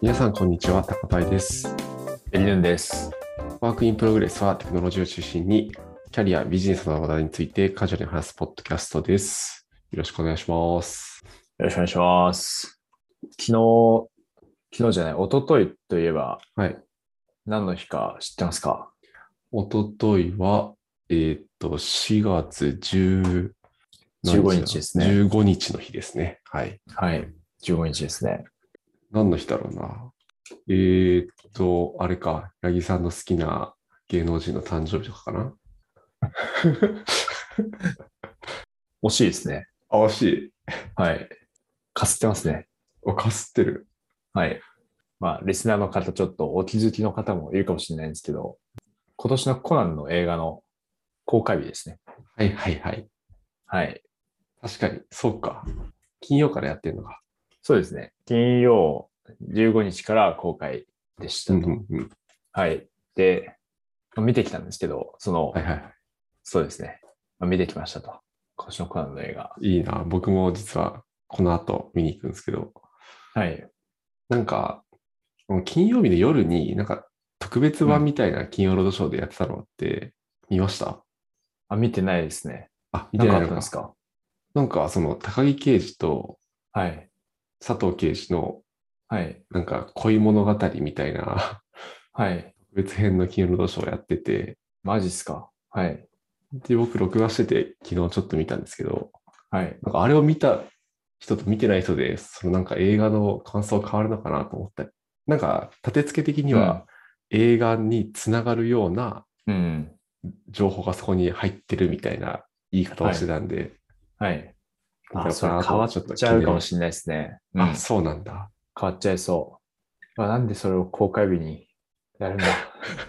皆さん、こんにちは。タカパイです。 エリヌンです。 ワークインプログレスはテクノロジーを中心に、キャリア、ビジネスの話題についてカジュアルに話すポッドキャストです。よろしくお願いします。 よろしくお願いします。昨日じゃない、一昨日といえばはい。 何の日か知ってますか？ おとといは、4月10、何 15 日だ日ですね。 ?15 日の日ですね。はい。 はい。15日ですね。 何の日だろうな。あれか、八木さんの好きな芸能人の誕生日とかかな。 惜しいですね。 あ、惜しい。 はい。かすってますね。 かすってる。 はい。まあ、リスナーの方、ちょっとお気づきの方もいるかもしれないんですけど、今年のコナンの映画の公開日ですね。 はいはいはい。 はい。 確かに、そうか。金曜からやってるのか。 そうですね。金曜15日から公開でしうんうたと。 んうん。 はい。で、見てきたんですけど、 はいはいはそうですね。見てきましたと。今年のコナンの映画。 い。いいな。僕も実はこの後見に行くんですけど、 はい。 なんか、金曜日の夜に特別うん。 版みたいな金曜ロードショーでやってたのって見ました？ 見てないですね。 あ、見なんかあてないのか。 ったんですか？ その高木刑事とはい。 佐藤刑事のはい。 恋物語みたいなはい。 特別編の金曜ロードショーをやってて、 マジっすか？はい。 で、僕録画してて昨日ちょっと見たんですけど、 はい。 あれを見た人と見てない人で、映画の感想変わるのかなと思ったり、立て付け的にはうん。 映画につながるようなうん。 情報がそこに入ってるみたいな言い方をしてはい。 たんで、 はい。 どうだろうそれなと変わっちょっとちゃう気になりましかもしれないですね。うた。あ、 ん。 そうなんだ。 変わっちゃいそう。なんでそれを公開日にやるんだ。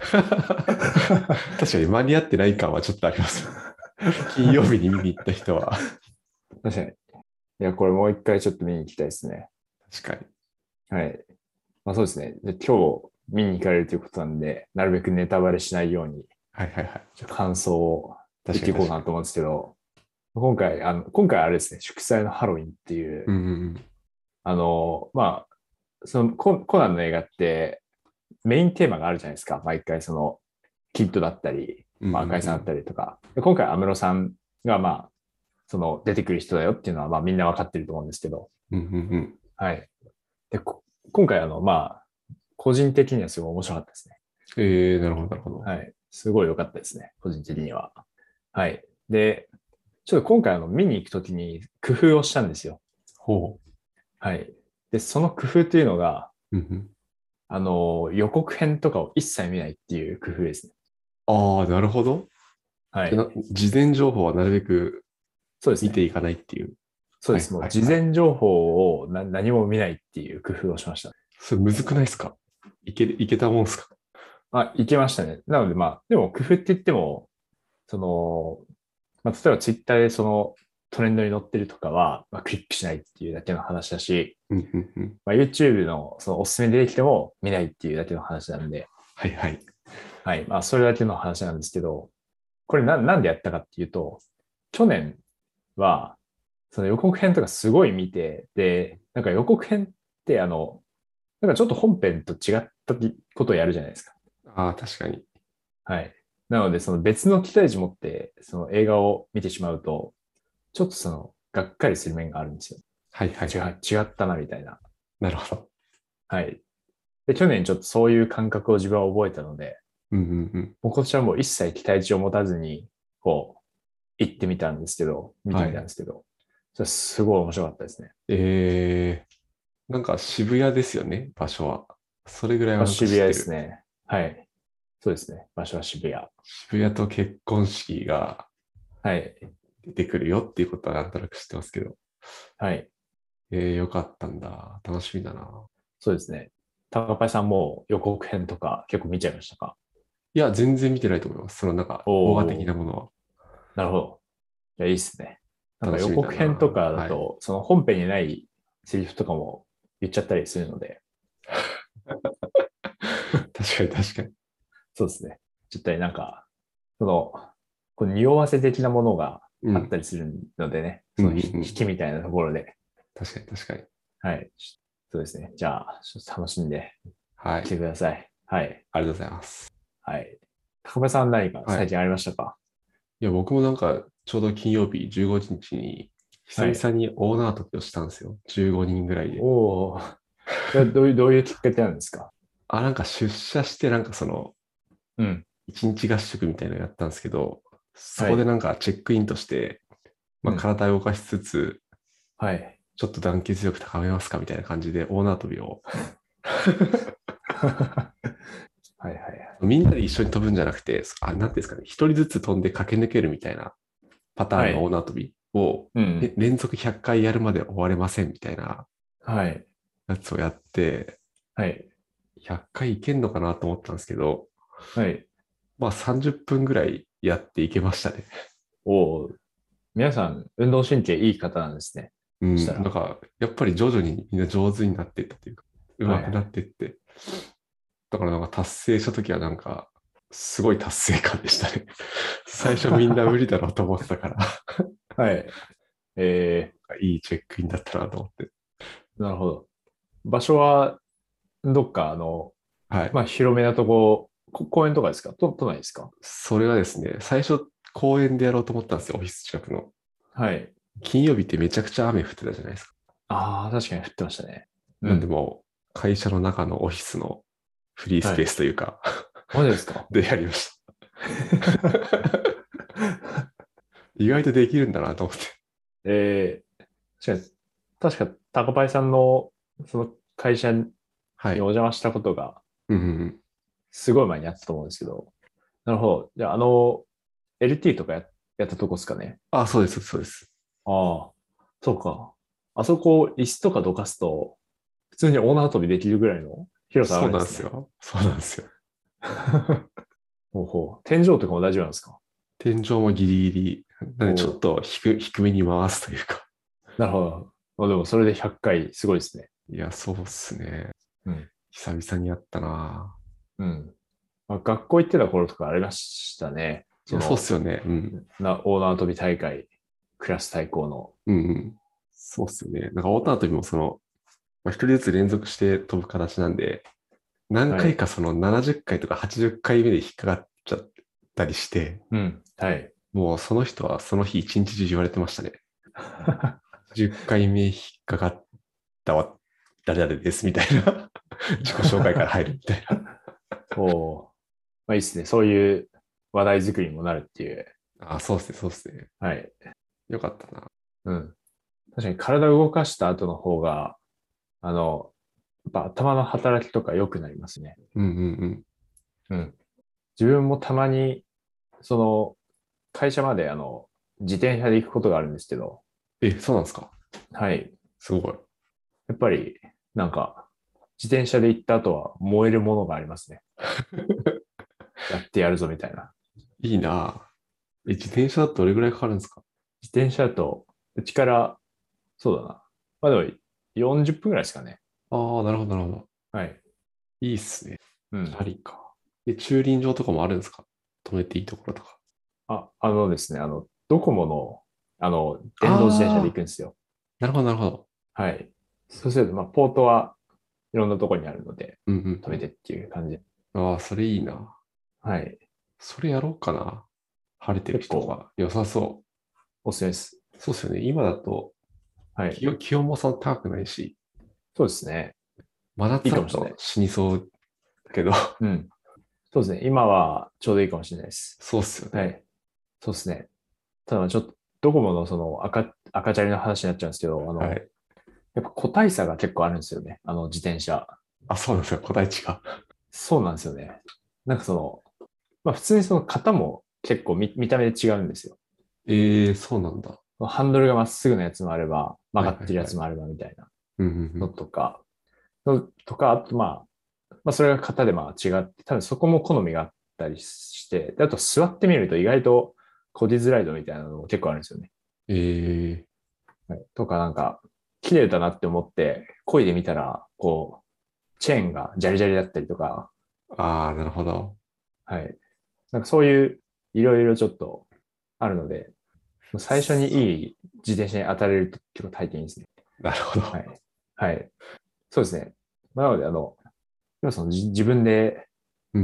確かに間に合ってない感はちょっとあります。金曜日に見に行った人は。 確かに。いや、これもう一回ちょっと見に行きたいですね。 確かに。 はい。そうですね。で、今日見に行かれるということなんで、なるべくネタバレしないように、 はいはいはい。 感想を言っていこう確かに確かに。 かなと思うんですけど、今回あれですね、祝祭のハロウィンっていう、 うんうんうん。 そのコナンの映画ってメインテーマがあるじゃないですか。毎回キッドだったり、 うんうん赤井さんだっうん。 たりとか。で今回安室さんが出てくる人だよっていうのはみんなわかってると思うんですけど、 うんうんうん。 はい。で、今回個人的にはすごい面白かったですね。 なるほどなるほど。 はい。すごい良かったですね。個人的には。はい。で、ちょっと今回見に行くときに工夫をしたんですよ。 ほはい。で、その工夫というのが、 う。うんうん。 予告編とかを一切見ないっていう工夫ですね。 ああ、なるほど。 はい。 事前情報はなるべくそうですね。 見ていかないっていう。はいそうです。もうはいはい。 事前情報を何も見ないっていう工夫をしました。 それむずくないですか？いけたもんすか？ いけましたね。なのででも工夫って言っても、その、例えばツイッターでトレンドに載ってるとかは、クリックしないっていうだけの話だし、 うんうんうん。 YouTube のそのおすすめ出てきても見ないっていうだけの話なんで、 はいはい。 はい。それだけの話なんですけど、これなんでやったかっていうと、去年は、その予告編とかすごい見て、で、予告編ってちょっと本編と違ったことをやるじゃないですか。 ああ、確かに。 はい。なので、その別の期待値持って、その映画を見てしまうと、ちょっとがっかりする面があるんですよ。 はいはいはい。 違ったな、みたいな。 なるほど。 はい。で、去年ちょっとそういう感覚を自分は覚えたので、 うんうんうん。 もう今年はもう一切期待値を持たずに、見てみたんはい。 ですけど、それすごい面白かったですね。 渋谷ですよね、場所は。それぐらいは渋谷で知ってる。 すね。はい。そうですね。場所は渋谷。 渋谷と結婚式がはい。 出てくるよっていうことはなんとなく知ってますけど。 はい。 よかったんだ。楽しみだな。 そうですね。高パイさんも予告編とか結構見ちゃいましたか？ いや、全然見てないと思います。動画的おー、 なものは。 なるほど。いや、いいっすね。予楽しみだな。 告編とかだはい。 と、その本編にないセリフとかも言っちゃったりするので、 確かに確かに。 そうですね。ちょっとその、匂わせ的なものがあったうん。 りするのでね、 うんうん引うん。 きみたいなところで、 確かに確かに。 はい。 そうですね。じゃあ、ちょっと楽しんではい。 来てください。はい。 ありがとうございます。 はい。高部さん何かはい。 最近ありましたか？ いや、僕もなんか、ちょうど金曜日15日に、久はい。 々にオーナートピをしたんですよ。15人ぐらいで。 おお。どういうきっかけなんですか？ あ、なんか出社して、なんかその、 うん。 一日合宿みたいなのやったんですけど、そはい。 こでなんかチェックインとして、まあ、 うん。 体を動かしつつ、 はい。 ちょっと団結力高めますかみたいな感じで、オーナー跳びをはいはいはい。 みんなで一緒に飛ぶんじゃなくて、なんていうんですかね、一人ずつ飛んで駆け抜けるみたいなパターンのオーはい。 ナー跳びを、 うん。 連続100回やるまで終われませんみたいなはい。 やつをやって、 はい。 100回いけんのかなと思ったんですけど、 はい。 まあ30分ぐらいやっていけましたね。 おお。皆さん、運動神経いい方なんですね。 うん、なんそしたら。 か、やっぱり徐々にみんな上手になっていったというか、上手くなっはいはい。 ていって、だからなんか達成したときはなんか、すごい達成感でしたね。最初みんな無理だろうと思ってたからはい。 いいチェックインだったなと思って。 なるほど。場所は、どっか、 はい。 まあ、広めなと公園とかですか？都内ですか？ それはですね、最初公園でやろうと思ったんですよ、オフィス近くの。 はい。 金曜日ってめちゃくちゃ雨降ってたじゃないですか。 ああ、確かに降ってましたね。うなんでん。 もう、会社の中のオフィスのフリースペーはい。 スというかマジですか？ でやりました。意外とできるんだなと思って。 え確か、高パイさんの、その会社にはい。 お邪魔したことが、 うんうんうん。 すごい前にあったと思うんですけど、なるほど。じゃあ、LT とかやったとこですかね。 あ、そうです、そうです。 ああ、そうか。あそこ、椅子とかどかすと、普通に大縄跳びできるぐらいの広さあそうなんるんですね。 ですよ。そうなんですよ。 ほうほう。天井とかも大丈夫なんですか？ 天井もギリギリ。なんでちょっおおと低めに回すというか。 ー、なるほど。まあ、でも、それで100回、すごいですね。 いや、そうっすね。 うん。 久々にやったな。 うん。まあ、学校行ってた頃とかありましたね。 いや、そうっすよね。うん。 大縄跳び大会、クラス対抗の。 うんうん。そうっすよね。なんか、オーター跳びもまあ、一人ずつ連続して飛ぶ形なんで、何はい。 回かその70回とか80回目で引っかかっちゃったりして、 うん。はい。 もうその人はその日一日中言われてましたね。10回目引っかかったわ、誰々ですみたいな自己紹介から入るみたいな。 おー、まあいいですね。そういう話題作りにもなるっていう。 あ、そうっすね、そうっすね。 はい。 よかったな。 うん。確かに体を動かした後の方が、あの、やっぱ頭の働きとか良くなりますね。 うんうんうん。 うん。自分もたまに、その、会社まで自転車で行くことがあるんですけど、 そうなんですか？ はい。 すごい。 やっぱり、なんか、自転車で行った後は燃えるものがありますね。やってやるぞみたいな。 いいな。自転車だとどれぐらいかかるんですか？ 自転車だと、うちから、そうだな。まあでも、40分ぐらいですかね。 ああ、なるほど、なるほど。 はい。 いいっすね。チうん。 ャリか。駐輪場とかもあるんですか？止めていいところとか。 あのですね、ドコモの、電動自転車で行ああ、 くんですよ。 なるほど、なるほど。 はい。そうすると、まあ、ポートはいろんなところにあるので、 うんうん止めてっていう感じで。 うん。ああ、それいいな。 はい。 それやろうかな。晴れてる結構、 日とか。良さそおすすめです。 う。そうっすよね。今だとはい。 気温もそんな高くないし、 そうですね。 真夏だいいかもしれない。 と死にそうだけど、 うん。そうですね。今はちょうどいいかもしれないです。 そうっすよね。 はい。そうですね。ただ、ちょっと、ドコモのその赤チャリの話になっちゃうんですけど、 はい。 やっぱ個体差が結構あるんですよね。自転車。 あ、そうなんですよ。個体値が。 そうなんですよね。なんかまあ普通にその型も結構見た目で違うんですよ。 そうなんだ。 ハンドルがまっすぐなやつもあれば、 はい曲がってるやはいはい。 つもあればみたいなうんうんうのん。 あとまあそれが型でまあ違って、多分そこも好みがあったりして、であと座ってみると意外とコディズライドみたいなのも結構あるんですよね。 えはい、とかなんか、綺麗だなって思って、漕いでみたら、こう、チェーンがジャリジャリだったりとか、 ああ、なるほど。 はい。なんかそういういろいろちょっとあるので、最初にいい自転車に当たれると結構体験いいですね。 なるほど。 はい。はい。 そうですね。なので、今その自分でうん。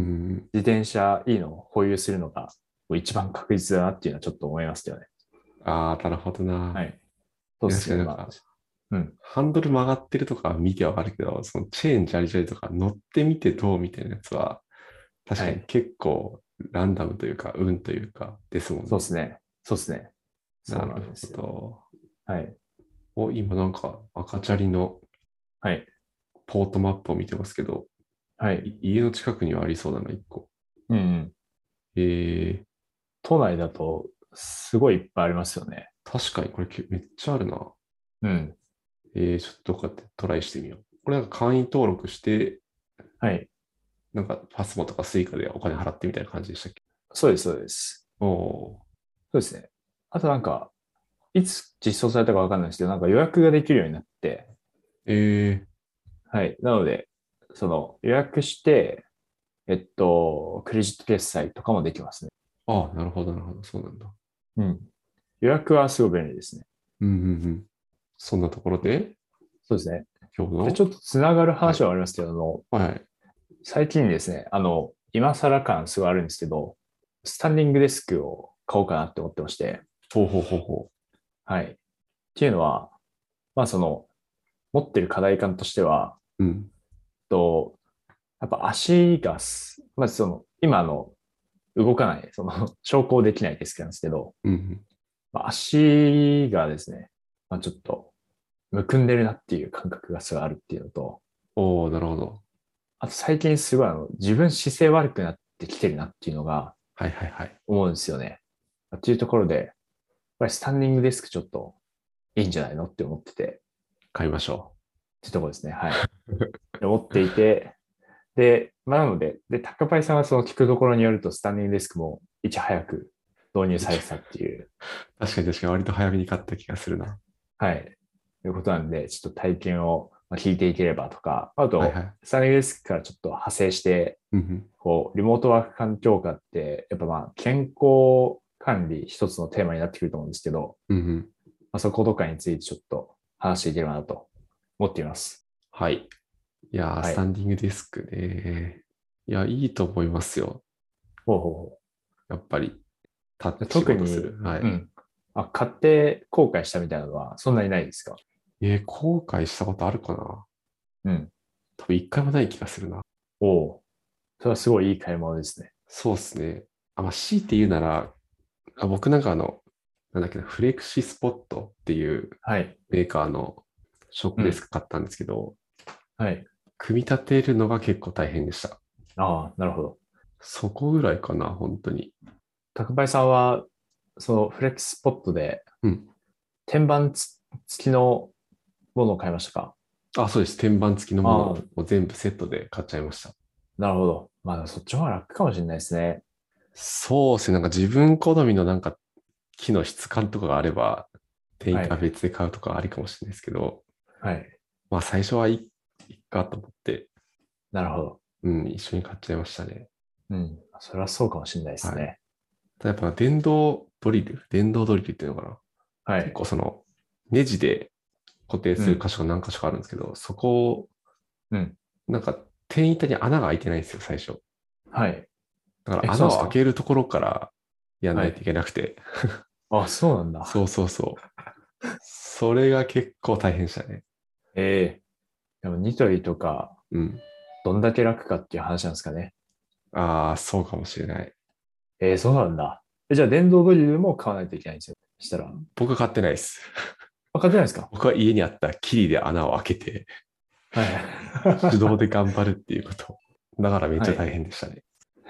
自転車いいのを保有するのが一番確実だなっていうのはちょっと思いますよね。 ああ、なるほどな。 はい。そういやですね。まあ、 確かになんか、 うん。 ハンドル曲がってるとか見てわかるけど、そのチェーンジャリジャリとか乗ってみてどうみたいなやつは、確かにはい。 結構ランダムというか、運というか、ですもんね。 そうですね。そうですね。そうななるほんですよ。 ど。 はい。 今なんか赤チャリのはい。 ポートマップを見てますけど、 はい。 家の近くにはありそうだな、一個。 うんうん。 え都内だとすごいいっぱいありますよね。 確かにこれめっちゃあるな。 うん。 ちょっとどっかでトライしてみよう。これなんか会員登録して、 はい。 なんかパスモとかスイカでお金払ってみたいな感じでしたっけ？ そうです、そうです。 おー。 そうですね。あとなんか、いつ実装されたかわかんないですけど、なんか予約ができるようになって、 えはい。なので、その予約して、クレジット決済とかもできますね。 なるほど、なるほど。そうなんだ。 うん。予約はすごい便利ですね。 うんうんうん。そんなところで、 そうですね。 今日の、 でちょっとつながるはい、 話はありますけど、 はいはい。 最近ですね、今更感すごいあるんですけど、スタンディングデスクを買おうかなって思ってまして、 ほうほうほうほはい。っていうのは、まあ持ってる課題感としては、 う。うん。 と、やっぱ足がまず今動かない、昇降できないデスクなんですけど、 うんうん。 まあ足がですね、まあちょっと、むくんでるなっていう感覚がすごいあるっていうのと、 おー、なるほど。 あと最近すごい自分姿勢悪くなってきてるなっていうのがはいはいはい。 思うんですよね。っていうところで、やっぱりスタンディングデスクちょっといいんじゃないのって思ってて、っ買いましょていうところですね。はい。 う。 思っていて、で、まあ、なので、高パイさんはその聞くところによると、スタンディングデスクもいち早く導入されてたっていう、 確かに確かに割と早めに買った気がするな。 はい、いうことなんで、ちょっと体験を聞いていければとか、あと、 はいはい。 スタンディングデスクからちょっと派生して、 うんうん。 リモートワーク環境下って、やっぱ健康管理一つのテーマになってくると思うんですけど、 うんうん。 そことかについてちょっと話していければなと思っています。 はい。いやー、 はい。 スタンディングデスクね。いや、いいと思いますよ。 ほうほうほやっぱり、立っう。 て仕特に、 事する。はい。 うん。買って後悔したみたいなのはそんなにないですか？ 後悔したことあるかな？ うん。 多分一回もない気がするな。 おお。それはすごいいい買い物ですね。 そうですね。まあ、強いて言うなら、僕なんかなんだっけな、フレクシスポットっていうはい。 メーカーのショップデスうん。 ク買ったんですけど、 はい。 組み立てるのが結構大変でした。 ああ、なるほど。 そこぐらいかな、本当に。 高林さんは、そのフレックスポットでうん。 天板付きのものを買いましたか？ そうです。天板付きのものああ、 をもう全部セットで買っちゃいました。 なるほど。まあ、そっちの方が楽かもしれないですね。 そうですね。なんか自分好みのなんか木の質感とかがあれば、定はい。 価別で買うとかありかもしれないですけど、 はい。 まあ最初はいっかと思って、 なるほど。 うん、一緒に買っちゃいましたね。 うん。それはそうかもしれないですはい。 ね。 ただやっぱ電動ドリルっていうのかな。結はい。 構ネジで固定うん。 する箇所が何箇所かあるんですけど、そこを、 うん。 なんか、店員板に穴が開いてないんですよ、最初。 はい。 だからそう穴を開なんですか？ けるところからやんないといはい。 けなくて。 あ、そうなんだ。 そうそうそう。それが結構大変でしたね。 ええ、でもニトリとか、 うん。 どんだけ楽かっていう話なんですかね。 そうかもしれない。 そうなんだ。じゃあ電動ドリルも買わないといけないんですよ。したら。 僕は買ってないです。 買ってないですか？ 僕は家にあったキリで穴を開けて、 はい。 手動で頑張るっていうこと。だからめっちゃ大はい。 変でしたね。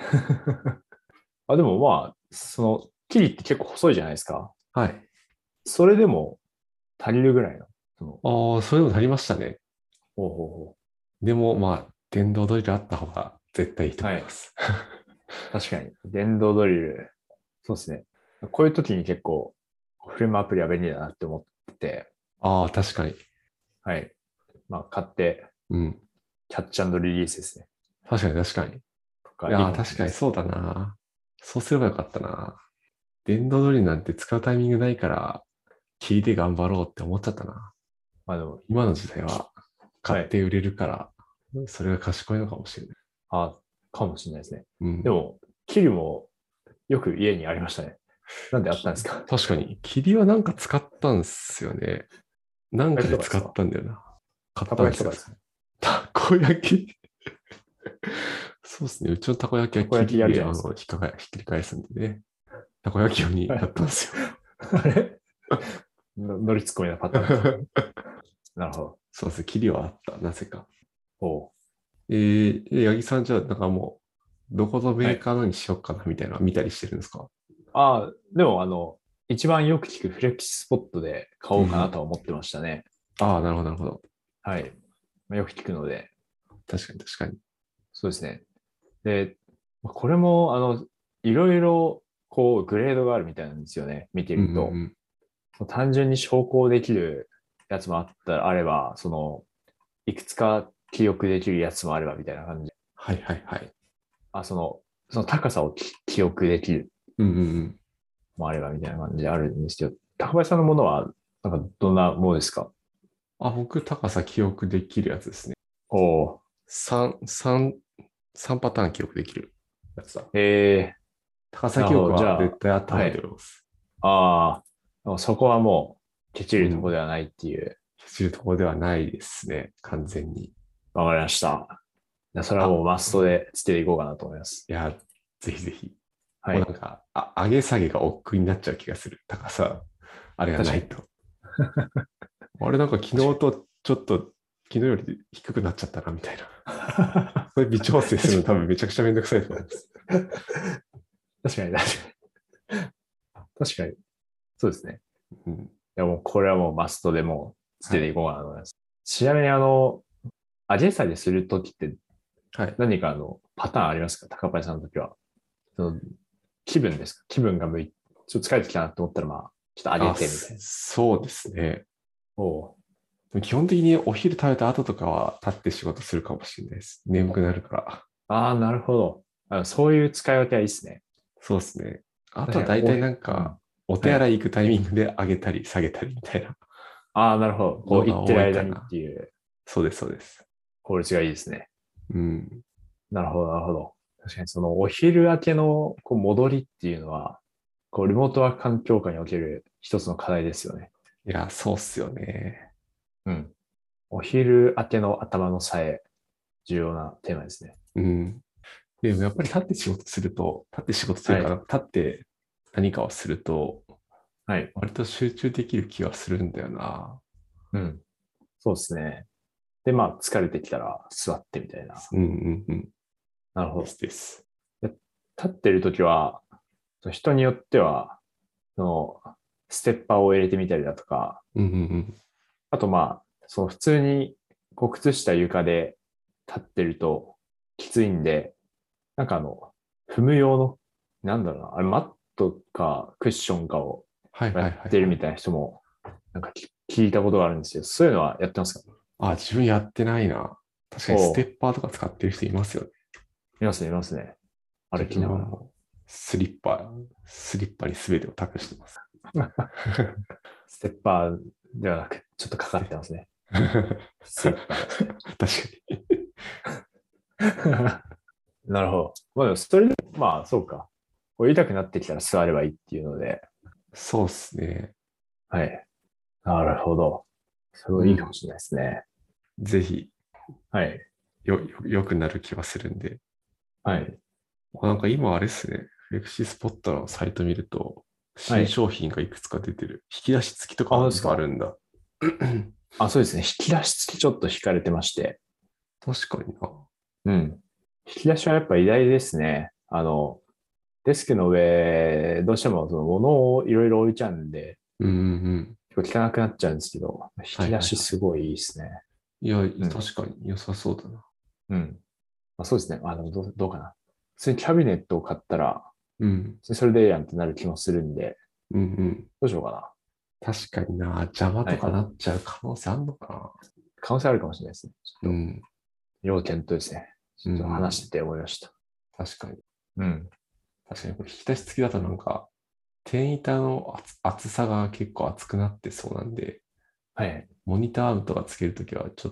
でもキリって結構細いじゃないですか。 はい。 それでも足りるぐらいの。 それでもなりましたね。 ほうほうほでも、まあ、電動ドリルあった方が絶対いいとう。はい。 思います。 確かに。電動ドリル。そうですね。こういう時に結構、フレームアプリは便利だなって思ってて、 確かに。 はい。買って、 うん。 キャッチリリースですね。 確かに確かに。いとか、いいやー、 かもしれないです。 確かにそうだな。そうすればよかったな。電動ドリルなんて使うタイミングないから、切りで頑張ろうって思っちゃったな。 でも、 今の時代は。 買って売れるから、それが賢いのかもしれない。 あ、かもしれないですね。 うん、 でも、キルもよく家にありましたね。なんであったんですか？ 確かに、霧はなんか使ったんですよね。なんかで使っ焼きとかですか？ たんだよな。買ったこたんですよ。 焼きとかですか？ たこ焼きそうですね。うちのたこ焼きはたこ焼きやるじ霧で、 ゃないですか。 ひっくり返すんでね。たこ焼き用にやったんですよ。 あれ乗りツッコミなパターンです。なるほど。 そうですね。霧はあった。なぜか。 おう。 八木さんじゃあ、なんかもう、どこのメはい。 ーカーのにしよっかなみたいなの見たりしてるんですか？ ああ、でも一番よく聞くフレキシスポットで買おうかなうん。 とは思ってましたね。 ああ、なるほど、なるほど。 はい。まあ、よく聞くので、 確かに、確かに。 そうですね。で、これも、いろいろ、こう、グレードがあるみたいなんですよね。見てうんうると。 ん単純に昇降できるやつもあれば、いくつか記憶できるやつもあればみたいな感じで。 はいはいはい。 あ、その高さを記憶できるうんうんうん。 もあればみたいな感じであるんですけど、高林さんのものは、なんかどんなものですか？ あ、僕、高さ記憶できるやつですね。 おー。 3パターン記憶できるやつだ。 え高さ記憶なるほど。じゃあ、 は絶対あった方がいいとはい。 思います。 ああ、そこはもう、ケチるとこうん。 ではないっていう、 消せるところではないですね。完全に。 わかりました。それはもあ、 うマストでつけていこうかなと思います。 いや、ぜひぜひ。 はい。 もうなんか、上げ下げが億劫になっちゃう気がする。高さ、あれが確かに。 ないと。あれなんか昨日確かに。 とちょっと、昨日より低くなっちゃったな、みたいな。それ微調整するの多分めちゃくちゃめんどくさいと思います。 確かに、確かに。確かに。そうですね。 うん、 いやもうこれはもうマストでもうつけていこうかなと思います。ちなみに上げ下げするときってはい。 何かパターンありますか？高林さんのときは。その気分ですか？気分がちょっと疲れてきたなと思ったら、まあ、ちょっと上げあ、 てみたいな。 そうですね。 おう。 基本的にお昼食べた後とかは立って仕事するかもしれないです。眠くなるから。 ああ、なるほど。そういう使い分けはいいですね。 そうですね。あと確かに、 は大体なんうん。 か、お手はい。 洗い行くタイミングで上げたり下げたりみたいなああ、なるほど。こう、言ってのが多る間にっいかな。 ていうそうです、そうです。 効率がいいですね。 うん。 なるほど、なるほど。確かにそのお昼明けの戻りっていうのは、リモートワーク環境下における一つの課題ですよね。 いや、そうっすよね。 うん。お昼明けの頭のさえ、重要なテーマですね。 うん。でもやっぱり立って仕事すると、立って仕事というか、 はい。 立って何かをすると、 はい。 割と集中できる気がするんだよな。 うん。そうですね。で、まあ、疲れてきたら座ってみたいな。 うんうんうん。ですなるほど。 です。 で立ってるときは、人によっては、その、ステッパーを入れてみたりだとか、 うんうんうん。 あとまあ、普通に、靴下床で立ってるときついんで、なんか踏む用の、なんだろうな、あれマットかクッションかをやっはいはいはいはい。 てるみたいな人も、なんか聞いたことがあるんですよ。そういうのはやってますか？ あ、自分やってないな。確かにステおう、 ッパーとか使ってる人いますよね。 いますね、いますね。歩自きながら。 分はもう、スリッパに全てを託してます。 ステッパーではなく、ちょっとかかステッってますね。スリッパですね。 確かに。 なるほど。まあでも、それで、まあ、そうか。痛くなってきたら座ればいいっていうので、 そうっすね。 はい。なるほど。それうん。 はいいかもしれないですね。 ぜひ、 はい。 良くなる気はするんで。 はい。 なんか今あれっすね。フレクシスポットのサイト見ると、新はい。 商品がいくつか出てる。引き出し付きとあ、そうかですか。 あるんだ。 あ、そうですね。引き出し付きちょっと引かれてまして。 確かにな。 うん。引き出しはやっぱ偉大ですね。デスクの上、どうしてもその物をいろいろ置いちゃうんで、 うんうんうん。 結構汚くなっちゃうんですけど、引き出しはいはいはすごいいいですね。 い。いや、 うん。 確かに良さそうだな。 うん。まあ、そうですね。でもどうかな。普通にキャビネットを買ったら、 うん。 それでええやんってなる気もするんで、 うんうん。 どうしようか確かにな。邪魔な。はい。 とかなっちゃう可能性あんのか可能性あるかもしれないですね。ちな。 ょっと、 うん。 要検討ですね。ちうんうょっと話しん。 てて思いました。 確かに。 うん。 確かに、これ引き出し付きだとなんか、天板の厚さが結構厚くなってそうなんで、 はい。 モニターアウトがつけるときはちょっと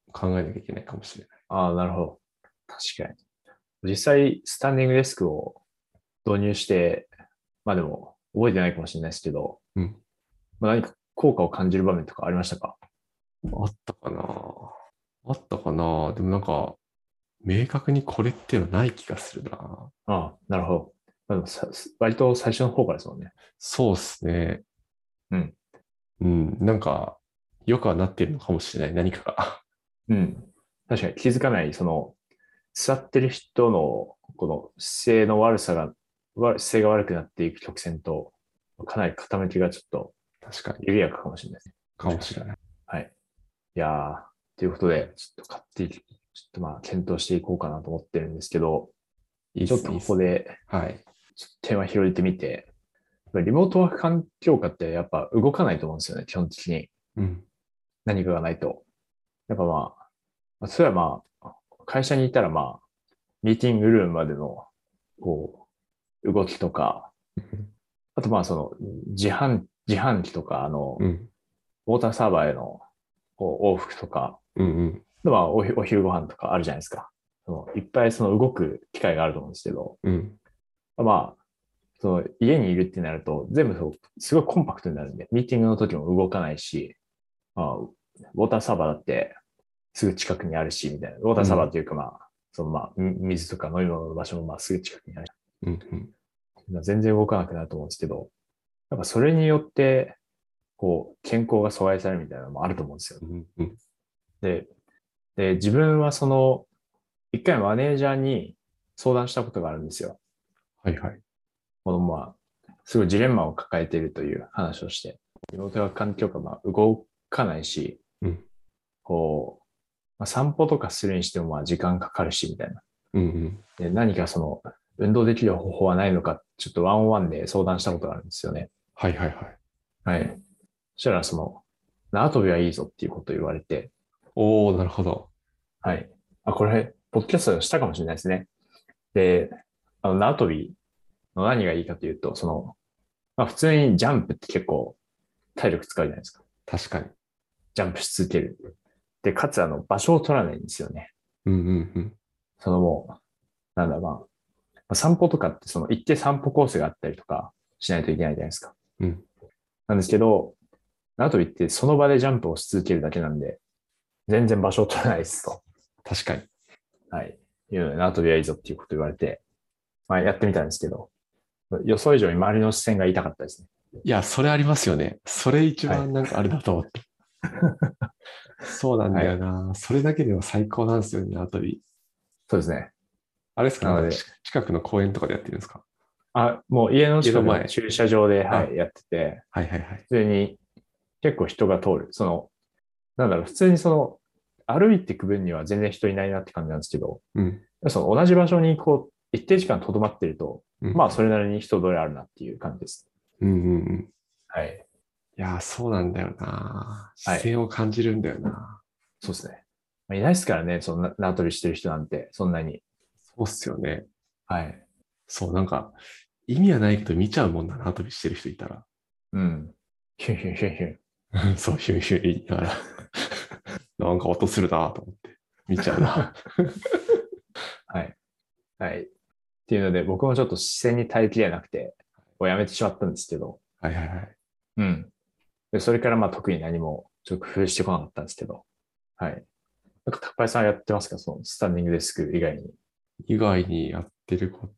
考えなきゃいけないかもしれない。 ああ、なるほど。確かに。実際、スタンディングデスクを導入して、まあでも、覚えてないかもしれないですけど、 うん。 まあ、何か効果を感じる場面とかありましたか？ あったかな。あったかな。でもなんか、明確にこれっていうのはない気がするな。 ああ、なるほど。まあでも割と最初の方からですもんね。 そうですね。 うん。 うん。なんか、よくはなってるのかもしれない。何かが。 うん。確かに気づかない、座ってる人の、この姿勢の悪さが、姿勢が悪くなっていく曲線と、かなり傾きがちょっと確かに。 緩やかかもしれないですね。もしかしたら。 かもしれない。 はい。いやー、ということで、ちょっとちょっとまあ、検討していこうかなと思ってるんですけど、 いいっすね、いいちょっとこっすね。 こで、 はい。 ちょっとテーマ広げてみて、やっぱりリモートワーク環境下ってやっぱ動かないと思うんですよね、基本的に。 うん。 何かがないと。やっぱそれは会社にいたらミーティングルームまでの、こ動きとか、あと自販機とか、 うん。 ウォーターサーバーへの往復とか、 うん。うん。 お昼ご飯とかあるじゃないですか。いっぱい動く機会があると思うんですけど、 うん。 まあ、家にいるってなると、全部すごいコンパクトになるんで、ミーティングの時も動かないし、ウォーターサーバーだってすぐ近くにあるし、みたいな。ウォーターサーバーうん。 というか水とか飲み物の場所もすぐ近くにあるし。 うん。 全然動かなくなると思うんですけど、やっぱそれによって、健康が阻害されるみたいなのもあると思うんですよ。 うん。うん。 で、自分は一回マネージャーに相談したことがあるんですよ。 はいはい。 すごいジレンマを抱えているという話をして、リモートワーク環境下、動かないし、 うん。 こ散歩とかするにしても時間かかるし、みたいな。 うん。うん。 で、何か運動できる方法はないのか、ちょっとワンオンワンで相談したことがあるんですよね。 はいはいはい。 はい。そしたら縄跳びはいいぞっていうことを言われて、 おー、なるほど。 はい。あ、これ、ポッドキャストしたかもしれないですね。で、縄跳びの何がいいかというと、普通にジャンプって結構体力使うじゃないですか。 確かに。 ジャンプし続ける。で、かつ場所を取らないんですよね。 うんうんうん。 もう、なんだ、散歩とかって一定散歩コースがあったりとかしないといけないじゃないですか。 うん。 なんですけど、縄跳びってその場でジャンプをし続けるだけなんで、全然場所を取らないですと。 確かに。 はい。いうので、縄跳びはいいぞっていうことを言われて、やってみたんですけど、予想以上に周りの視線が痛かったですね。 いや、それありますよね。それ一はい。 番なんかあれだと思って。そうなんはい。 だよな。それだけでも最高なんですよね、縄跳び。 そうですね。 あれですか、なんかなので、 近くの公園とかでやってるんですか？ もう家の近くの家の前。 駐車場で、はあ、 い、やってて、 はいはいはい。 普通に結構人が通る。普通に歩いていく分には全然人いないなって感じなんですけど、 うん。 同じ場所に一定時間留まってると、 うん。 それなりに人通りあるなっていう感じです。 うんうんうん。 はい。 いやー、そうなんだよな。視はい。 線を感じるんだよな。 そうですね。いないですからね、縄跳びしてる人なんて、そんなに。 そうっすよね。 はい。 そう、なんか、意味はないけど見ちゃうもんな、縄跳びしてる人いたら。 うん。ヒュンヒュンヒュンヒュン。 そう、ヒュンヒュン言いながら、なんか音するなと思って見ちゃうな。 はい。はい。っていうので、僕もちょっと視線に耐えきれなくて、やめてしまったんですけど、 はいはいはい。 うん。で、それから特に何もちょっと工夫してこなかったんですけど、はい。高橋さんやってますか？スタンディングデスク以外に。 以外にやってること、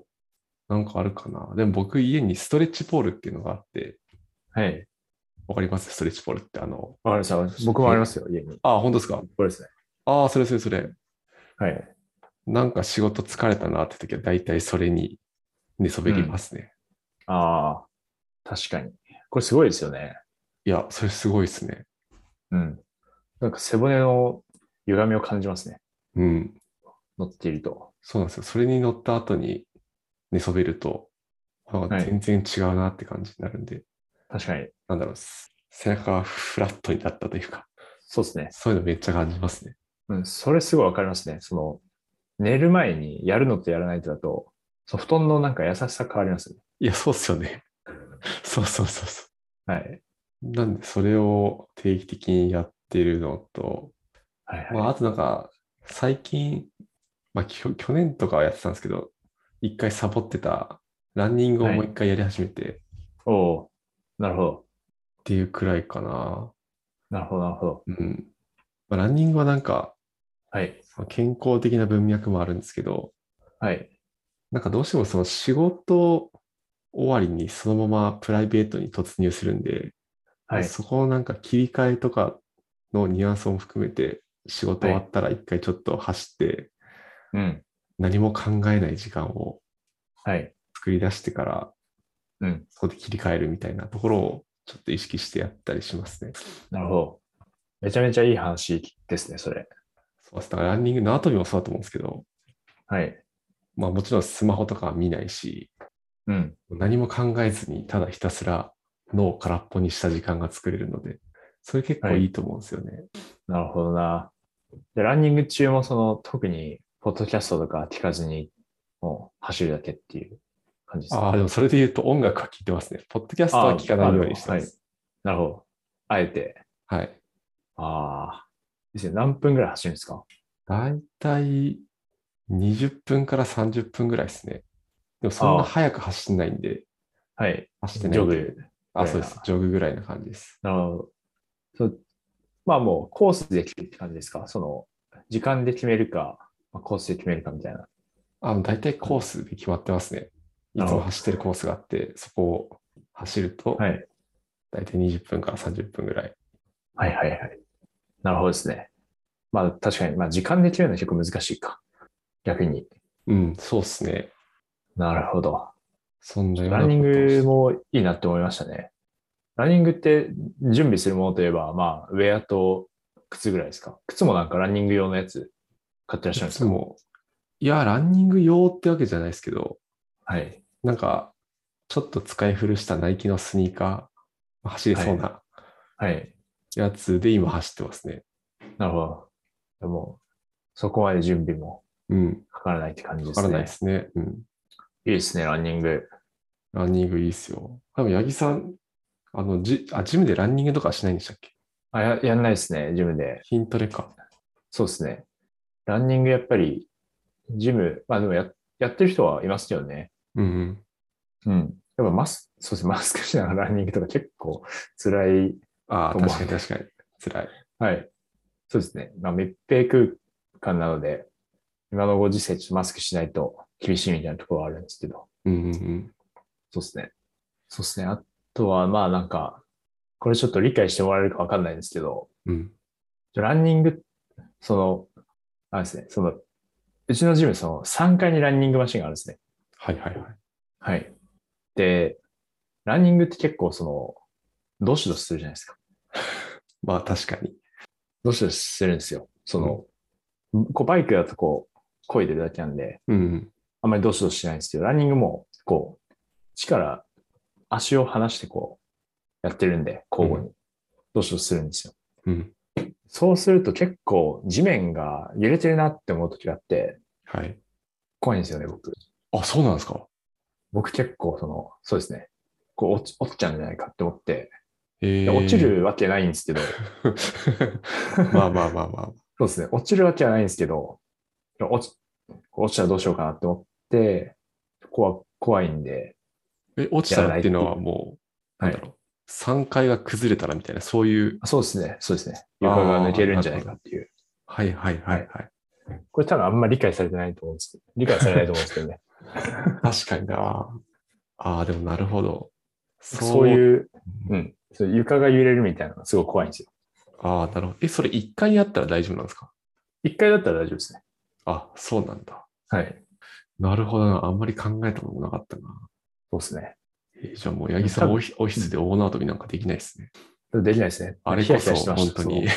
なんかあるかな。でも僕家にストレッチポールっていうのがあって、 はい。 わかりますストレッチポールってわかりました。僕もありますよ、家に。 あ、本当ですか？ これですね。 ああ、それそれそれ。 はい。 なんか仕事疲れたなって時は大体それに寝そべりまうん。 すね。 ああ、確かに。これすごいですよね。 いや、それすごいですね。 うん。背骨の歪みを感じますね。 うん。 乗っていると。 そうなんですよ。それに乗った後に寝そべると、なんかはい。 全然違うなって感じになるんで、 確かに。 なんだろう、背中がフラットになったというか、 そうですね。 そういうのめっちゃ感じますね。 うん。それすごいわかりますね。寝る前にやるのとやらないとだと、布団の優しさ変わりますね。 いや、そうっすよね。そうそうそうそはい。 う。なんで、それを定期的にやってるのと、 まあ、あはいはい。 となんか、最近、まあ、去年とかはやってたんですけど、一回サボってたランニングをはい。 もう一回やり始めてっおお、なるほど。 ていうくらいかな。 なるほど、なるほど。 うん。まあ、ランニングはなんか、 はい。 健康的な文脈もあるんですけど、 はい。 なんかどうしてもその仕事終わりにそのままプライベートに突入するんで、 はい。 そこのなんか切り替えとかのニュアンスも含めて、仕事はい。 終わったら一回ちょっと走って、 うん。 何も考えない時間をはい。 作り出してから、 うん。 そこで切り替えるみたいなところをちょっと意識してやったりしますね。 なるほど。めちゃめちゃいい話ですね、それ。 そうです。だからランニング、縄跳びもそうだと思うんですけど、 はい。 まあもちろんスマホとかは見ないし、 うん。 何も考えずにただひたすら脳を空っぽにした時間が作れるので、それ結はい。 構いいと思うんですよね。 なるほどな。で、ランニング中も特に、ポッドキャストとか聞かずに、もう走るだけっていう感じですか？ ああ、でもそれで言うと音楽は聴いてますね。ポッドキャストはああ、 聞かないようにまあでも、はい。 してます。 なるほど。あえて。 はい。 ああ。ですね。何分ぐらい走るんですか？ だいたい20分から30分ぐらいですね。でもそんなあ速く走んないんで、 あ、はい。 走ってないけど。 ジョグぐあ、そうです。 らいな。 ジョグぐらいな感じです。 なるほど。まあもうコースで決めるって感じですか？時間で決めるか、まあ、コースで決めるかみたいなだいたいコー感じ。 スで決まってますね。いつもなるほど。 走ってるコースがあって、そこを走ると、 はい。 だいたい20分から30分ぐらい。 はいはいはい。なるほどですね。まあ確かに、まあ時間で決めるのは結構難しいか。逆に。 うん、そうっすね。 なるほど。 そんなようなランニンことをして。 グもいいなって思いましたね。ランニングって準備するものといえば、まあ、ウェアと靴ぐらいですか？靴もなんかランニング用のやつ買ってらっしゃるんですか？ 靴も、いや、ランニング用ってわけじゃないですけど、 はい。 なんか、ちょっと使い古したナイキのスニーカー、走れはい。 そうなはい。 やつで今走ってますね。 なるほど。でも、そこまで準備もうん。 かからないって感じかからないでですね。 すね。うん。 いいですね、ランニング。 ランニングいいっすよ。多分、八木さん、ジムでランニングとかしないんでしたっけ？ やんないですね、ジムで。 筋トレか。 そうですね。ランニングやっぱり、ジム、まあでもやってる人はいますよね。 うんうん。 うん。やっぱそうですね、マスクしながらランニングとか結構辛いああ、 と思うんで。 確かに確かに。辛い。 はい。そうですね。まあ密閉空間なので、今のご時世ちょっとマスクしないと厳しいみたいなところはあるんですけど。 うんうんうん。 そうですね。そうですね。あとは、まあなんか、これちょっと理解してもらえるかわかんないんですけど、 うん。 ランニング、その、あれですね、うちのジム、3階にランニングマシンがあるんですね。 はいはいはい。 はい。で、ランニングって結構どしどしするじゃないですか。 まあ確かに。 どしどしするんですよ。 うん。 バイクだと漕いでるだけなんで、 うんうん。 あんまりどしどししないんですけど、ランニングも、力、足を離してやってるんで、 うん。 交互に。どしどしするんですよ。 うん。 そうすると結構地面が揺れてるなって思う時があって、 はい。 怖いんですよね、僕。 あ、そうなんですか？ 僕結構そうですね。落ちちゃうんじゃないかって思って、いや落ちええるわけないんですけど、 まあまあまあまあ。 そうですね。落ちるわけはないんですけど、落ちたらどうしようかなって思って、怖いんで、 落ちやらたらっていうのはないっていう。 もう、なはい。 んだろう。3階が崩れたらみたいな、そういう。 そうですね。そうですね。床が抜ああ、 けるんじゃななるほど。 いかっていう。 はいはいははい。 いはい。 これ多分あんまり理解されてないと思うんですけど、理解されないと思うんですけどね。 確かにな。ああ、でもなるほど。 そうそう。 いう、うん。そう床が揺れるみたいなのがすごい怖いんですよ。 ああ、なるほど。それ1階にあったら大丈夫なんですか？ 一回だったら大丈夫ですね。 あ、そうなんだ。 はい。 なるほどな。あんまり考えたことなかったな。 そうですね。 じゃあもう、八木さん多分、 オフィうん。 スで大縄跳びなんかできないですね。 できないですね。 あれヒヤヒヤしこそ、 てました。 本当に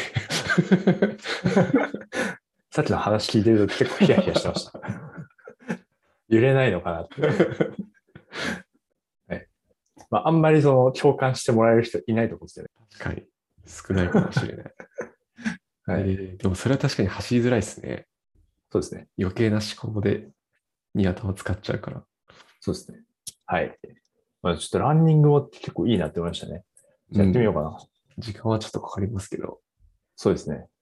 さっきの話聞いてると結構ヒヤヒヤしてました。揺れないのかなって。はい。まあ、あんまり共感してもらえる人いないと思うんですよね。 確かに、少ないかもしれない。 はい。 でもそれは確かに走りづらいですね。 そうですね。 余計な思考に頭使っちゃうから。 そうですね。はい。まあ、ちょっとランニングも結構いいなって思いましたね。じゃあやってみよううん。 かな。 時間はちょっとかかりますけど。 そうですね。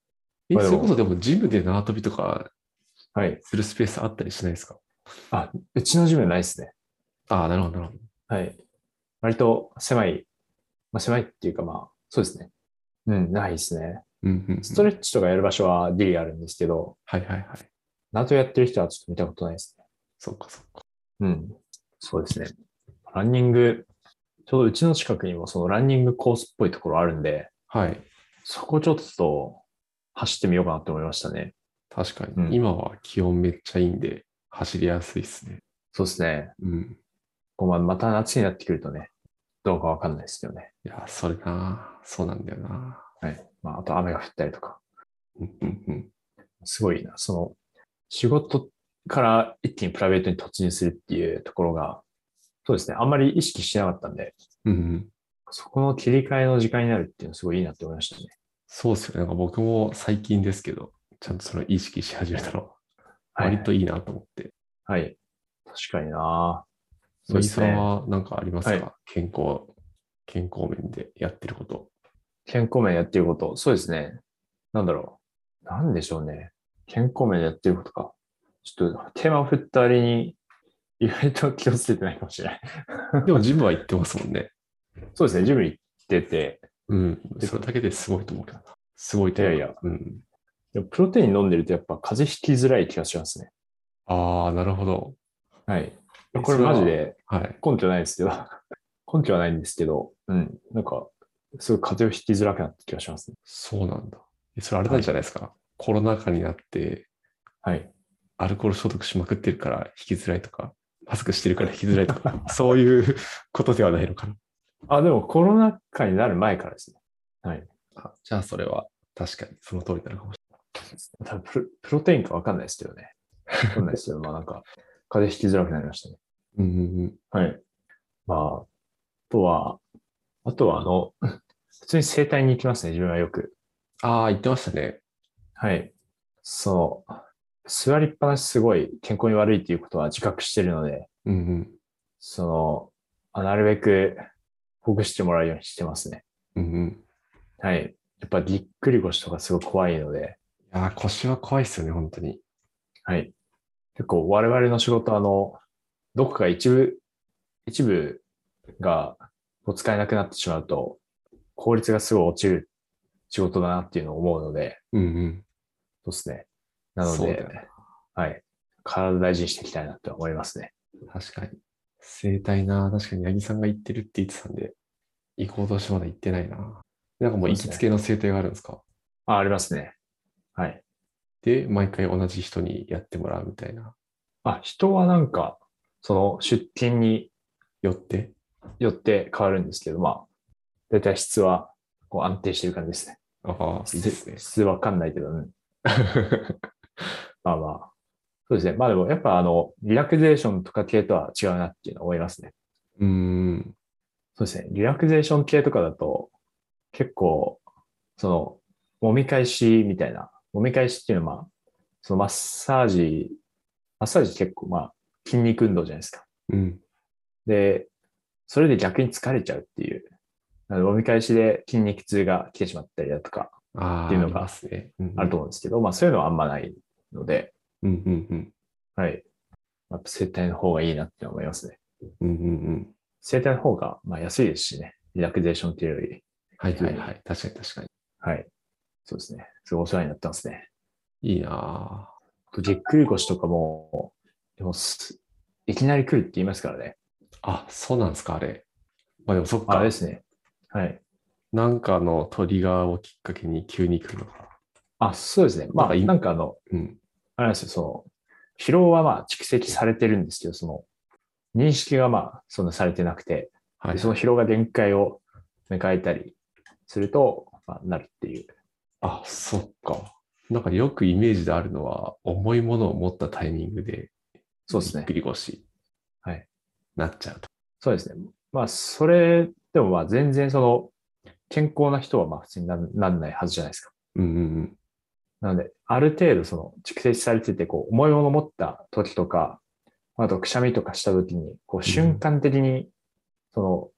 まあでもそれこそでもジムで縄跳びとかはい。 するスペースあったりしないですか？ あ、うちのジムないですね。 ああ、なるほど、なるほど。 はい。割と狭い、まあ狭いっていうかまあ、そうですね。うん、ないですね。 うん、うん、うん。 ストレッチとかやる場所はギリあるんですけど、 はいはいはい。 ナトやってる人はちょっと見たことないですね。 そっかそっか。 うん。そうですね。ランニング、ちょうどうちの近くにもそのランニングコースっぽいところあるんで、 はい。 そこちょっと走ってみようかなって思いましたね。 確かに。 うん。 今は気温めっちゃいいんで、走りやすいですね。 そうですね。 うん。 また夏になってくるとね、どうかわかんないですよね。 いや、それな。そうなんだよな。 はい。まあ、あと雨が降ったりとか。 うん、うん、うん。 すごいな。その、仕事から一気にプライベートに突入するっていうところが、そうですね。あんまり意識してなかったんで、 うんうん。 そこの切り替えの時間になるっていうのはすごいいいなって思いましたね。 そうですよね。なんか僕も最近ですけど、ちゃんとその意識し始めたのは、 はいはい。 割といいなと思って。 はい。確かにな。そう八木さんですね。 は何かありますはい。 か？健康面でやってること。 健康面やってること。そうですね。なんだろう。なんでしょうね。健康面でやってることか。ちょっとテーマを振った割に意外と気をつけてないかもしれない。 でもジムは行ってますもんね。 そうですね。ジム行ってて、 うん。 で、 それだけですごいと思うけどな。すごいというか。 いやいや、 うん。 でもプロテイン飲んでるとやっぱ風邪ひきづらい気がしますね。 ああ、なるほど。 はい。これそれは、 マジではい。 根拠ないですけど、根拠はないんですけど、うん。なんか、すごい風邪をひきづらくなった気がしますね。 そうなんだ。それあれなんじゃはい。 ないですか。コロナ禍になって、 はい。 アルコール消毒しまくってるから引きづらいとか、マスクしてるから引きづらいとか、そういうことではないのかな。 あ、でもコロナ禍になる前からですね。はい。 じゃあそれは確かにその通りなのかもし多分プロテインかわかんないですけどね。わかんないですけど、まあなんか、風邪ひきづらくなりましたね。 れない。うんうんうん。 はい。まあ、とは、あとは普通に整体に行きますね、自分はよく。 ああ、言ってましたね。 はい。そう。座りっぱなしすごい健康に悪いっていうことは自覚してるので、 うんうん。 その、なるべくほぐしてもらうようにしてますね。 うんうん。 はい。やっぱぎっくり腰とかすごい怖いので、 いやー、腰は怖いっすよね、本当に。 はい。結構我々の仕事どこか一部が使えなくなってしまうと、効率がすごい落ちる仕事だなっていうのを思うので、 うんうん。 そうですね。なので、 そうだよな。 はい。体大事にしていきたいなと思いますね。 確かに。整体な。確かに八木さんが行ってるって言ってたんで、行こうとしてまだ行ってないな。なんかもう行きつそうですね。 けの整体があるんですか？ ありますね。はい。 で、毎回同じ人にやってもらうみたいな。 人はなんか、その出勤によって。 よって変わるんですけど、まあ、だいたい質はこう安定してる感じですね。 ああ、いいですね。 質わかんないけど、うん。まあまあ、そうですね。まあでも、やっぱリラクゼーションとか系とは違うなっていうのは思いますね。 うーん。 そうですね。リラクゼーション系とかだと、結構、そ揉み返しみたいな、揉み返しっていうのは、まあ、そのマッサージ結構、まあ、筋肉運動じゃないですか。 うん。 で、それで逆に疲れちゃうっていう、揉み返しで筋肉痛が来てしまったりだとかってああ、ありまいうのがすね。うんあると思うんですけど、まあそういうのはあんまないので、 うん。うんうんはい。やっぱ整体の方がいいなって思いますね。 うん。うんうんうん。 整体の方がまあ安いですしね。リラクゼーションっていうより、 はい普通に。 はいはい。確かに確かに。 はい。そうですね。すごいお世話になってますね。 いいなぎっくり腰とかも、でもいきなり来るって言いますからね。 あ。あ、そうなんですか、あれ。まあでもそっか。 あれですね。はい。 なんかのトリガーをきっかけに急に来るのか。 そうですね。 なんかまあ、なんかうん。 あれなんですよ、疲労はまあ蓄積されてるんですけど、認識がまあ、そんなされてなくて、で、そのはいはい。 疲労が限界を迎えたりすると、まあ、なるっていう。 あ、そっか。なんかよくイメージであるのは、重いものを持ったタイミングで、ぎっくそうですね。 り腰はい。 なっちゃうと。 そうですね。まあ、それでもまあ、全然健康な人はまあ、普通になんないはずじゃないですか。 うんうんうん。 なので、ある程度蓄積されてて、重いものを持った時とか、あと、くしゃみとかした時に、瞬うん間的に、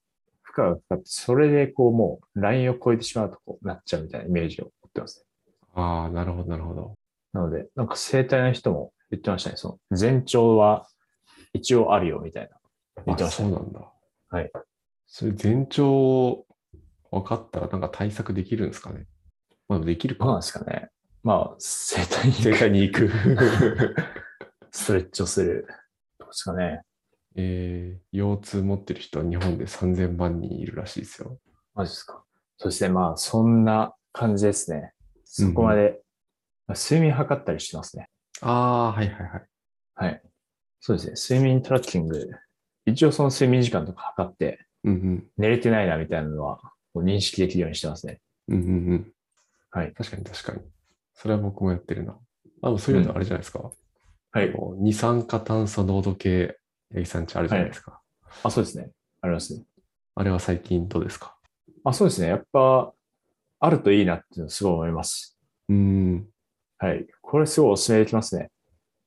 負荷がかかって、それでもう、ラインを超えてしまうとなっちゃうみたいなイメージを持ってますね。 ああ、なるほど、なるほど。 なので、なんか生体の人も言ってましたね。その前兆は一応あるよみたいな言っあ、 てましたね。 そうなんだ。 はい。 それ前兆分かったらなんか対策できるんですかね。まあ、できるか。 どうなんですかね。まあ、生体に行整体く、 に行く。 ストレッチをする。どうですかね。 腰痛持ってる人は日本で3000万人いるらしいですよ。 マジですか。そしてまあ、そんな感じですね。 うんうん。 そこまで、まあ睡眠測ったりしてますね。 ああ、はいはいはい。 はい。そうですね。睡眠トラッキング。一応その睡眠時間とか測って、 うんうん。 寝れてないなみたいなのは、こう認識できるようにしてますね。 うんうんうん。 はい。 確かに確かに。それは僕もやってるな。でもそういうのあれうん。 じゃないですか。 はい。 二酸化炭素濃度計、八木さんちあるじゃはい。 ないですか。 あ、そうですね。ありますね。 あれは最近どうですか？ あ、そうですね。やっぱ、あるといいなっていうのはすごい思います。 うーん。 はい。これすごいお勧めできますね。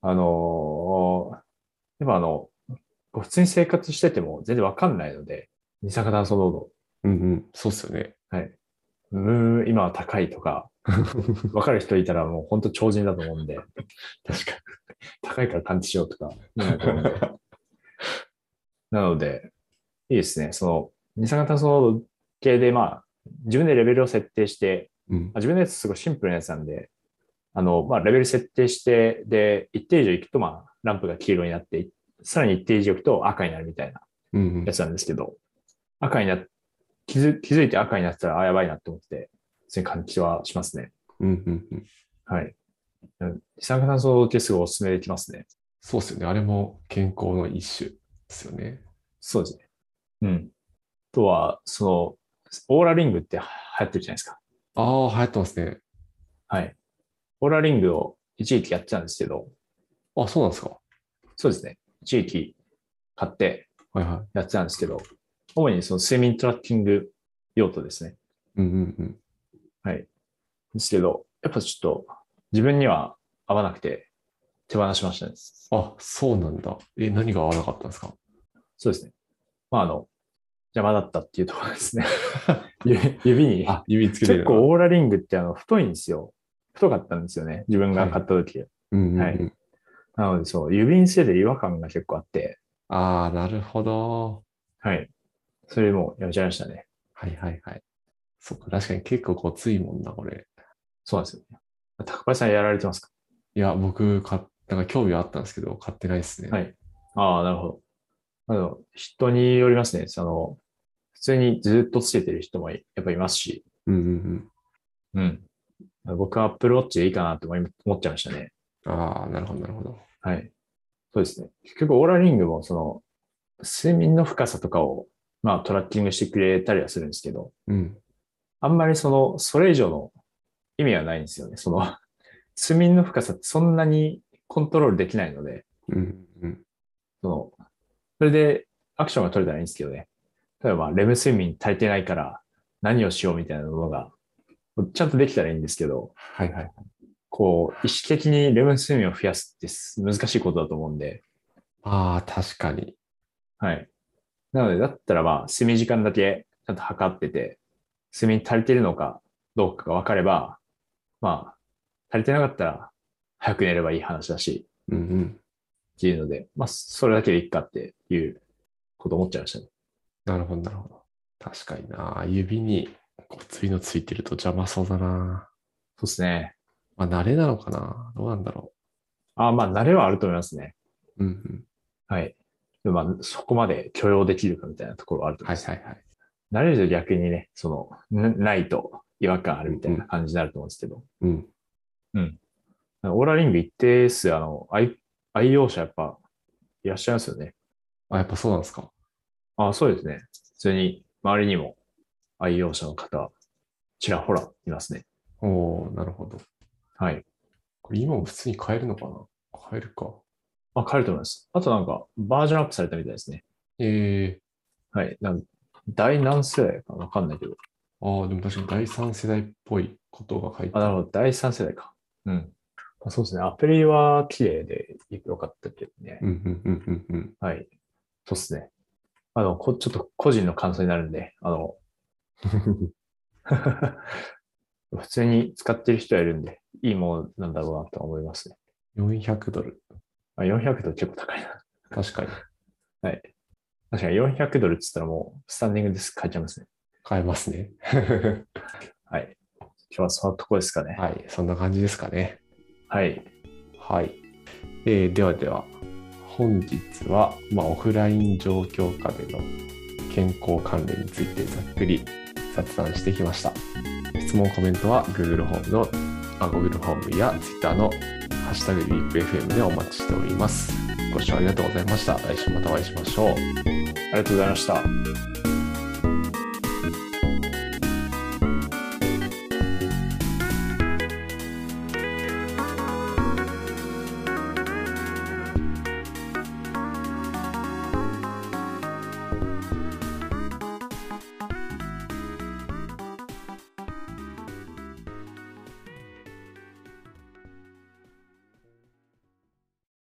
やっぱ普通に生活してても全然わかんないので、二酸化炭素濃度。 うんうん。そうっすよね。 はい。今は高いとか、わかる人いたらもう本当超人だと思うんで、 確か高いから感知しようとか意味ないと思うんで。 に。 なので、いいですね。その、二酸化炭素濃度計で、まあ、自分でレベルを設定して、 うん。 自分のやつすごいシンプルなやつなんで、まあ、レベル設定して、で、一定以上行くと、まあ、ランプが黄色になって、さらに一定以上行くと赤になるみたいなうんうん。 やつなんですけど、赤になっ気づいて赤になってたら、あ、やばいなって思って、そういう感じはしますね。 うんうんうん。 はい。二酸化炭素系すごいお勧めできますね。 そうっすよね。あれも健康の一種ですよね。 そうですね。うん。あとは、オーラリングって流行ってるじゃないですか。 ああ、流行ってますね。 はい。オーラリングを一時期やってたんですけど、 あ、そうなんですか。 そうですね。一時期買ってはいはやってたんですけど、主にその睡眠トラッキング用途ですね。 い。うんうんうん。 はい。ですけど、やっぱちょっと自分には合わなくて手放しましたね。 あ、そうなんだ。何が合わなかったんですか？ そうですね。まあ、邪魔だったっていうところですね。指に、 あ、指つけて結るのが。 構オーラリングって太いんですよ。太かったんですよね。自分が買はい。 った時。 うんうんはい。 うん。 なのでそう、指につけてる違和感が結構あって、 ああ、なるほど。 はい。それもうやめちゃいましたね。 はいはいはい。そっか、確かに結構ごついもんな、これ。 そうなんですよね。高橋さんやられてますか？ いや、僕、なんか興味はあったんですけど、買ってないですね。 はい。ああ、なるほど。人によりますね。普通にずっとつけてる人もやっぱいますし、 うんうんうん。僕は Apple Watch でいいかなと思っちゃいましたね。 うん。ああ、なるほどなるほど。 はい。そうですね。結局、オーラリングも、睡眠の深さとかを、まあ、トラッキングしてくれたりはするんですけど、 うん。 あんまりそれ以上の意味はないんですよね。睡眠の深さってそんなにコントロールできないので、 うんうん。 その、それでアクションが取れたらいいんですけどね。例えば、レム睡眠足りてないから何をしようみたいなのが、ちゃんとできたらいいんですけど、 はいはい。 意識的にレム睡眠を増やすって難しいことだと思うんで、 ああ、確かに。 はい。なので、だったらまあ、睡眠時間だけちゃんと測ってて、睡眠足りてるのかどうかが分かれば、まあ、足りてなかったら早く寝ればいい話だし、 うんうん。 っていうので、まあ、それだけでいいかっていうこと思っちゃいましたね。 なるほどなるほど。確かにな。指にごついのついてると邪魔そうだな。 そうですね。 まあ、慣れなのかな。どうなんだろまあ、慣れはあると思いますね。 う。うんうん。 はい。でもまあ、そこまで許容できるかみたいなところはあると思います。 はいはいはい。 慣れると逆にね、ないと違和感あるみたいなうんうん。 感じになると思うんですけど。 うん。 うん。オーラリング一定数、愛用者やっぱいらっしゃいますよね。 あ、やっぱそうなんですか。 そうですね。普通に周りにも愛用者の方、ちらほらいますね。 おー、なるほど。 はい。 これ今も普通に買えるのかな？買えるか。 買えると思います。あとなんか、バージョンアップされたみたいですね。 ええはい。第何世代かわかんないけど。 ああ、でも確かに第三世代っぽいことが書いてある。 なるほど。第3世代か。うん。そうですね。アプリは綺麗でよかったけどね。 うんうんうんうんうん。 はい。そうですね。ちょっと個人の感想になるんで、 普通に使ってる人はいるんで、いいものなんだろうなと思いますね。 400ドル。 400ドル結構高いな。 確かに。 はい。確かに400ドルって言ったらもう、スタンディングディスク買っちゃいますね。 買えますね。 はい。今日はそのとこですかね。 はい。そんな感じですかね。 はい。 はい。ではでは、本日は、オフライン状況下での健康関連についてざっくり雑談してきました。質問、コメントは Google フォームや Twitter のハッシュタグWeekFM でお待ちしております。ご視聴ありがとうございました。来週またお会いしましょう。 ありがとうございました。